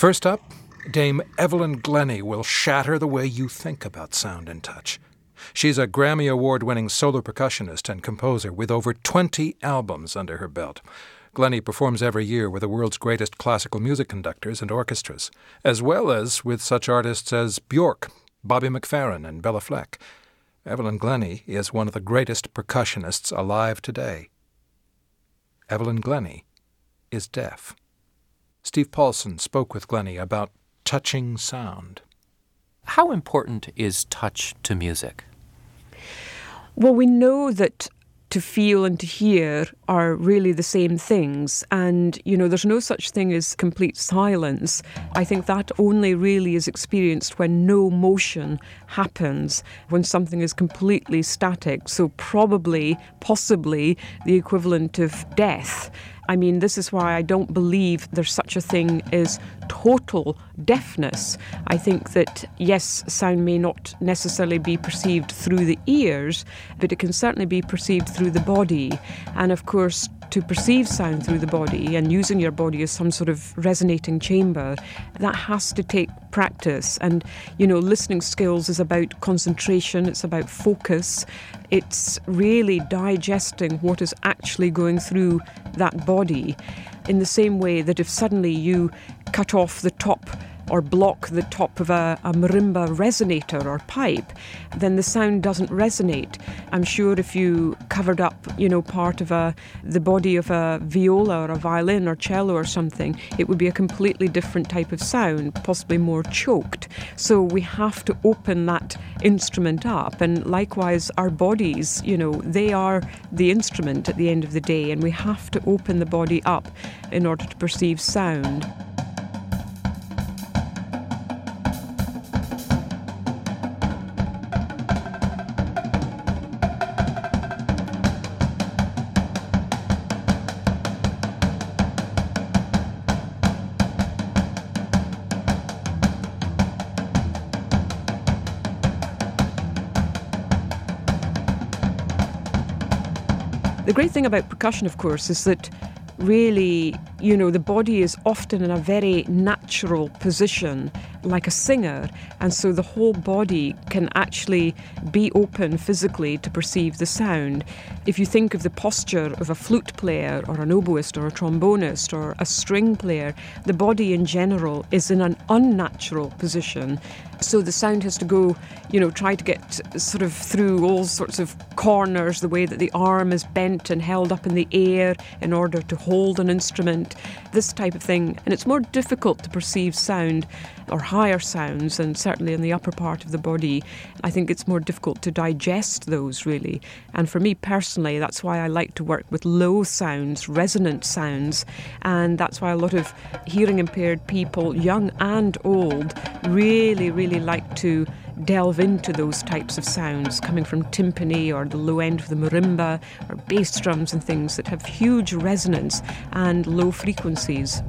First up, Dame Evelyn Glennie will shatter the way you think about sound and touch. She's a Grammy Award-winning solo percussionist and composer with over 20 albums under her belt. Glennie performs every year with the world's greatest classical music conductors and orchestras, as well as with such artists as Bjork, Bobby McFerrin, and Bella Fleck. Evelyn Glennie is one of the greatest percussionists alive today. Evelyn Glennie is deaf. Steve Paulson spoke with Glennie about touching sound. How important is touch to music? Well, we know that to feel and to hear are really the same things. And, there's no such thing as complete silence. I think that only really is experienced when no motion happens, when something is completely static. So possibly, the equivalent of death. I mean, this is why I don't believe there's such a thing as total deafness. I think that, yes, sound may not necessarily be perceived through the ears, but it can certainly be perceived through the body. And of course, to perceive sound through the body and using your body as some sort of resonating chamber, that has to take practice. And, listening skills is about concentration, it's about focus. It's really digesting what is actually going through that body, in the same way that if suddenly you cut off the top or block the top of a marimba resonator or pipe, then the sound doesn't resonate. I'm sure if you covered up, part of the body of a viola or a violin or cello or something, it would be a completely different type of sound, possibly more choked. So we have to open that instrument up. And likewise, our bodies, they are the instrument at the end of the day, and we have to open the body up in order to perceive sound. The great thing about percussion, of course, is that really, the body is often in a very natural position, like a singer, and so the whole body can actually be open physically to perceive the sound. If you think of the posture of a flute player or an oboist or a trombonist or a string player, the body in general is in an unnatural position. So the sound has to go, try to get sort of through all sorts of corners, the way that the arm is bent and held up in the air in order to hold an instrument, this type of thing. And it's more difficult to perceive sound or higher sounds, and certainly in the upper part of the body, I think it's more difficult to digest those, really. And for me personally, that's why I like to work with low sounds, resonant sounds, and that's why a lot of hearing impaired people, young and old, really like to delve into those types of sounds coming from timpani or the low end of the marimba or bass drums and things that have huge resonance and low frequencies.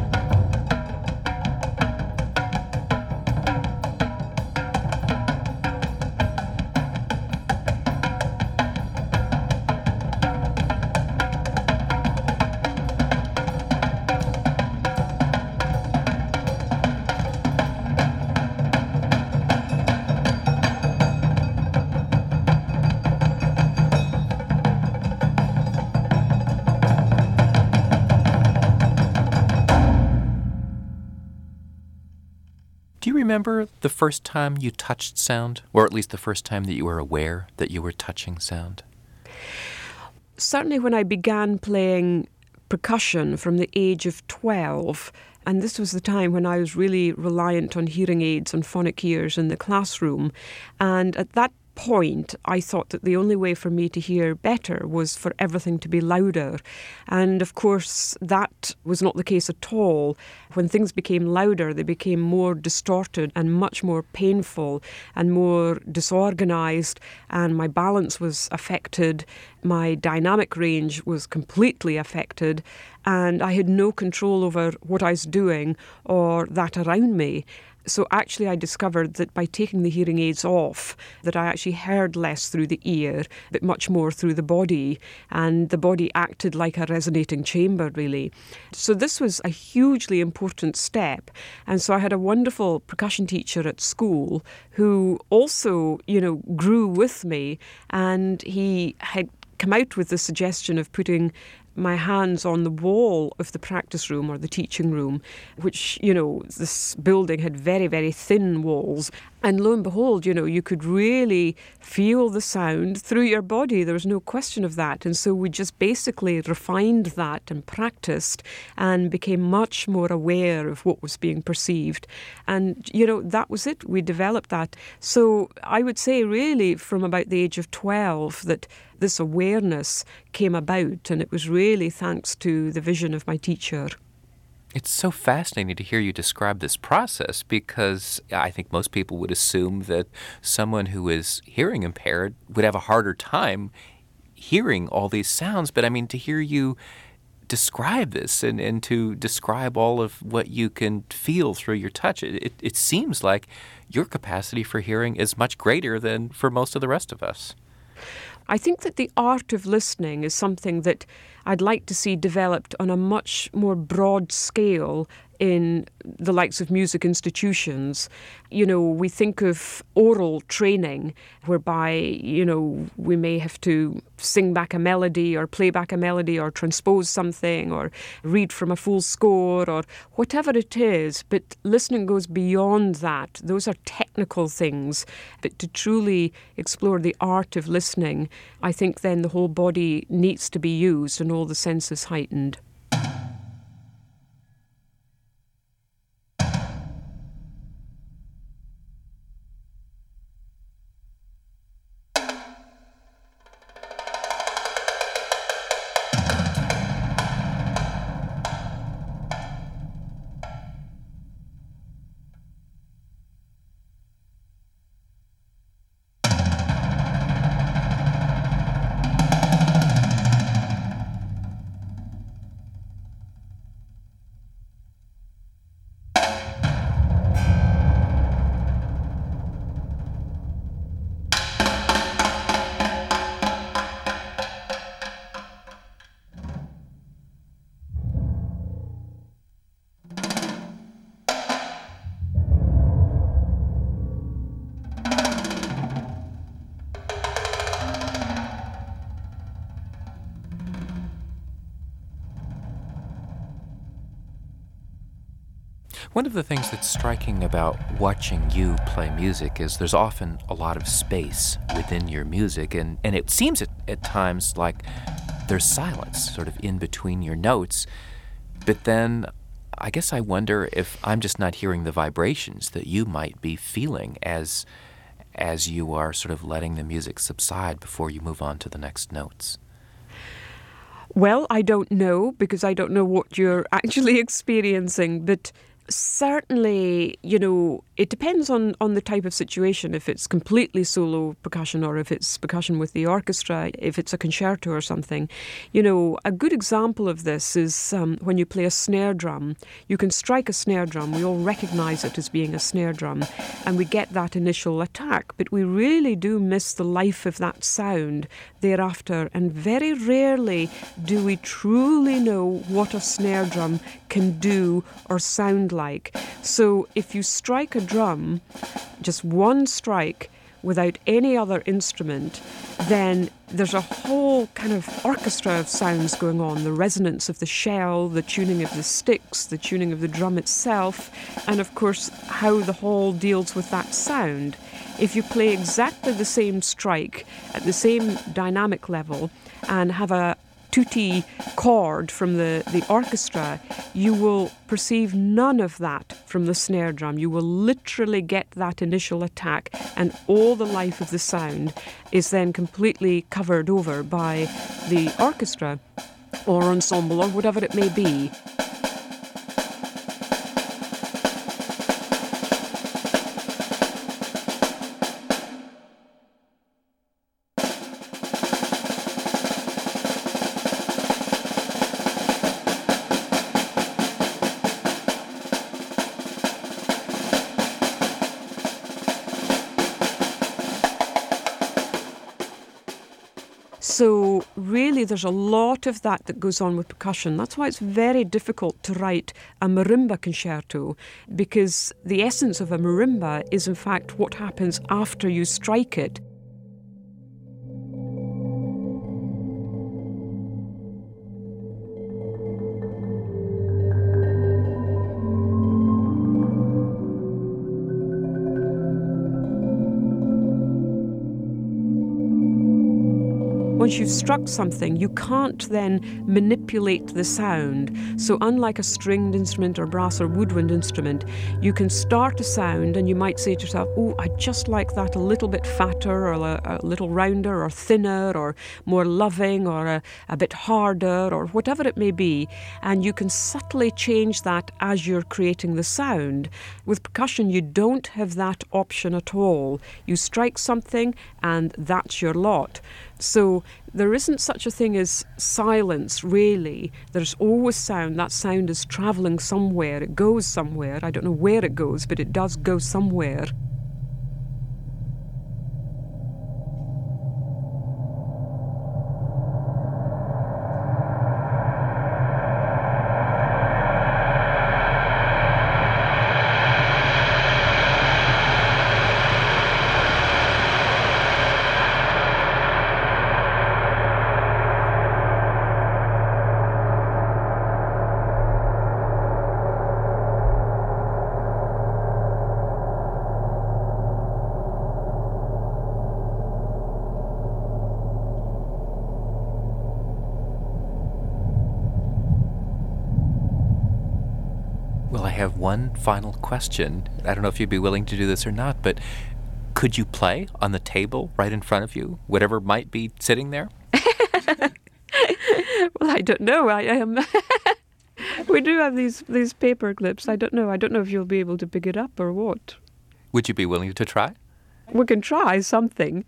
Do you remember the first time you touched sound, or at least the first time that you were aware that you were touching sound? Certainly when I began playing percussion from the age of 12, and this was the time when I was really reliant on hearing aids and phonic ears in the classroom, and at that point, I thought that the only way for me to hear better was for everything to be louder. And of course, that was not the case at all. When things became louder, they became more distorted and much more painful and more disorganized, and my balance was affected. My dynamic range was completely affected, and I had no control over what I was doing or that around me. So actually I discovered that by taking the hearing aids off, that I actually heard less through the ear, but much more through the body. And the body acted like a resonating chamber, really. So this was a hugely important step. And so I had a wonderful percussion teacher at school who also, grew with me. And he had come out with the suggestion of putting my hands on the wall of the practice room or the teaching room, which, this building had very, very thin walls. And lo and behold, you could really feel the sound through your body. There was no question of that. And so we just basically refined that and practiced and became much more aware of what was being perceived. And, that was it. We developed that. So I would say really from about the age of 12 that this awareness came about, and it was really thanks to the vision of my teacher. It's so fascinating to hear you describe this process, because I think most people would assume that someone who is hearing impaired would have a harder time hearing all these sounds. But I mean, to hear you describe this and to describe all of what you can feel through your touch, it seems like your capacity for hearing is much greater than for most of the rest of us. I think that the art of listening is something that I'd like to see developed on a much more broad scale in the likes of music institutions. We think of oral training, whereby, we may have to sing back a melody or play back a melody or transpose something or read from a full score or whatever it is. But listening goes beyond that. Those are technical things. But to truly explore the art of listening, I think then the whole body needs to be used and all the senses heightened. One of the things that's striking about watching you play music is there's often a lot of space within your music, and it seems at times like there's silence sort of in between your notes. But then I guess I wonder if I'm just not hearing the vibrations that you might be feeling as you are sort of letting the music subside before you move on to the next notes. Well, I don't know, because I don't know what you're actually experiencing, but certainly, it depends on the type of situation, if it's completely solo percussion or if it's percussion with the orchestra, if it's a concerto or something. A good example of this is when you play a snare drum. You can strike a snare drum, we all recognise it as being a snare drum, and we get that initial attack, but we really do miss the life of that sound thereafter, and very rarely do we truly know what a snare drum can do or sound like. So if you strike a drum, just one strike, without any other instrument, then there's a whole kind of orchestra of sounds going on. The resonance of the shell, the tuning of the sticks, the tuning of the drum itself, and of course how the whole deals with that sound. If you play exactly the same strike at the same dynamic level and have a tutti chord from the orchestra, you will perceive none of that from the snare drum. You will literally get that initial attack, and all the life of the sound is then completely covered over by the orchestra or ensemble or whatever it may be. So really there's a lot of that goes on with percussion. That's why it's very difficult to write a marimba concerto, because the essence of a marimba is in fact what happens after you strike it. Once you've struck something, you can't then manipulate the sound. So unlike a stringed instrument or brass or woodwind instrument, you can start a sound and you might say to yourself, oh, I just like that a little bit fatter or a little rounder or thinner or more loving or a bit harder or whatever it may be. And you can subtly change that as you're creating the sound. With percussion, you don't have that option at all. You strike something and that's your lot. So there isn't such a thing as silence, really. There's always sound. That sound is travelling somewhere. It goes somewhere. I don't know where it goes, but it does go somewhere. Well, I have one final question. I don't know if you'd be willing to do this or not, but could you play on the table right in front of you, whatever might be sitting there? Well, I don't know. I am. We do have these paper clips. I don't know. I don't know if you'll be able to pick it up or what. Would you be willing to try? We can try something.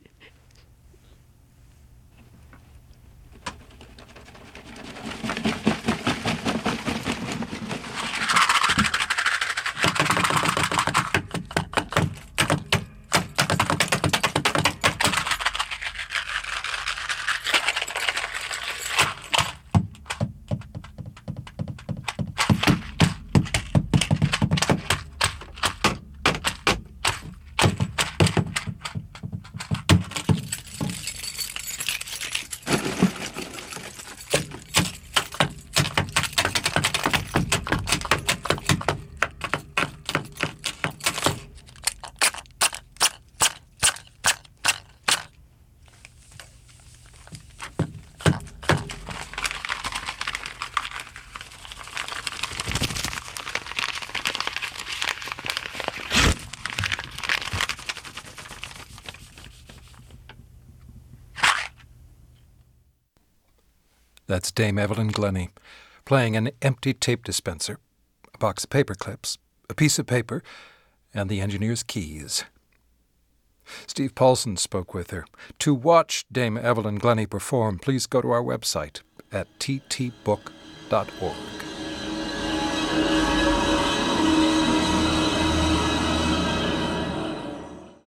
That's Dame Evelyn Glennie, playing an empty tape dispenser, a box of paper clips, a piece of paper, and the engineer's keys. Steve Paulson spoke with her. To watch Dame Evelyn Glennie perform, please go to our website at ttbook.org.